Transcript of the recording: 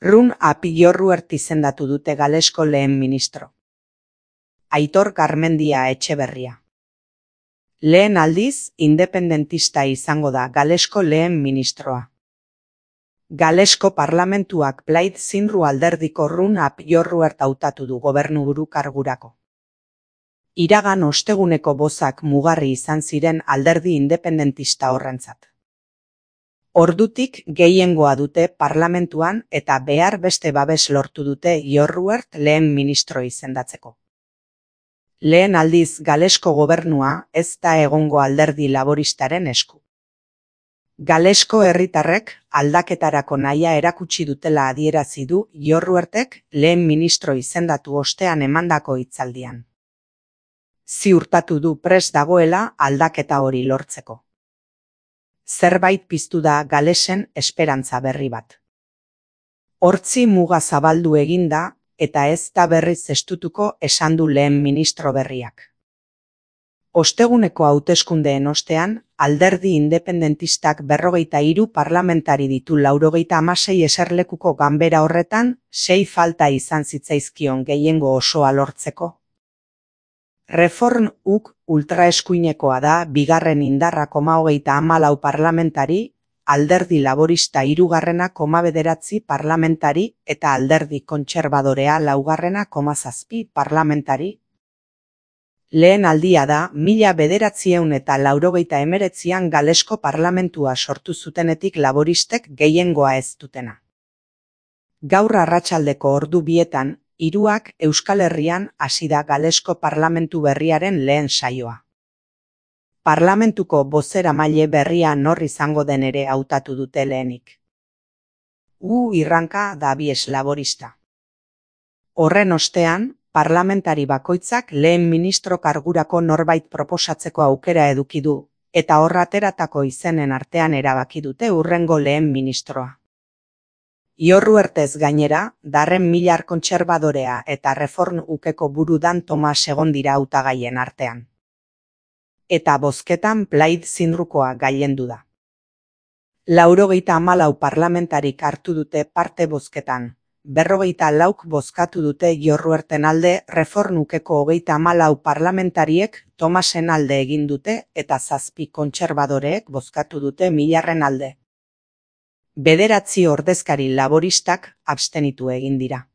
Run Apillorruert izendatu dute Galesko lehen ministro. Aitor Garmendia Etxeberria. Lehen aldiz, independentista izango da Galesko lehen ministroa. Galesko parlamentuak Plaid Cymru alderdiko Run Apillorruert hautatu du gobernuburu kargurako. Iragan osteguneko bozak mugarri izan ziren alderdi independentista horrentzat. Ordutik gehiengoa dute parlamentuan eta behar beste babes lortu dute Apillorruert lehen ministro izendatzeko. Lehen aldiz Galesko gobernua ez da egongo alderdi laboristaren esku. Galesko herritarrek aldaketarako nahia erakutsi dutela adierazi du Apillorruertek lehen ministro izendatu ostean emandako hitzaldian. Ziurtatu du prest dagoela aldaketa hori lortzeko. Zerbait piztu da Galesen esperantza berri bat. Hortzi muga zabaldu eginda eta ez da berriz estutuko esan du lehen ministro berriak. Osteguneko hauteskundeen ostean, alderdi independentistak 43 parlamentari ditu 96 eserlekuko ganbera horretan, 6 falta izan zitzaizkion gehiengo osoa lortzeko. Reform-uk ultraeskuinekoa da bigarren indarra 34 parlamentari, alderdi laborista 3. 9 parlamentari eta alderdi kontserbadorea 4. parlamentari. Lehen aldia da 1989an Galesko parlamentua sortu zutenetik laboristek gehiengoa ez dutena. Gaur arratsaldeko ordu 2etan, 3ak Euskal Herrian hasi da Galesko parlamentu berriaren lehen saioa. Parlamentuko bozeramaile berria nor izango den ere hautatu dute lehenik. Irranka da bies laborista. Horren ostean, parlamentari bakoitzak lehen ministro kargurako norbait proposatzeko aukera eduki du, eta horra ateratako izenen artean erabaki dute hurrengo lehen ministroa. Apillorruertez gainera, Darren Millar kontserbadorea eta Reform-ukeko buru Dan Tomas egon dira hautagaien artean. Eta bozketan Plaid Cymrukoa gailendu da. 94 parlamentarik hartu dute parte bozketan. 44 bozkatu dute Apillorruerten alde, Reform-ukeko 34 parlamentariek Tomasen alde egin dute eta 7 kontserbadoreek bozkatu dute Millarren alde. 9 ordezkari laboristak abstenitu egin dira.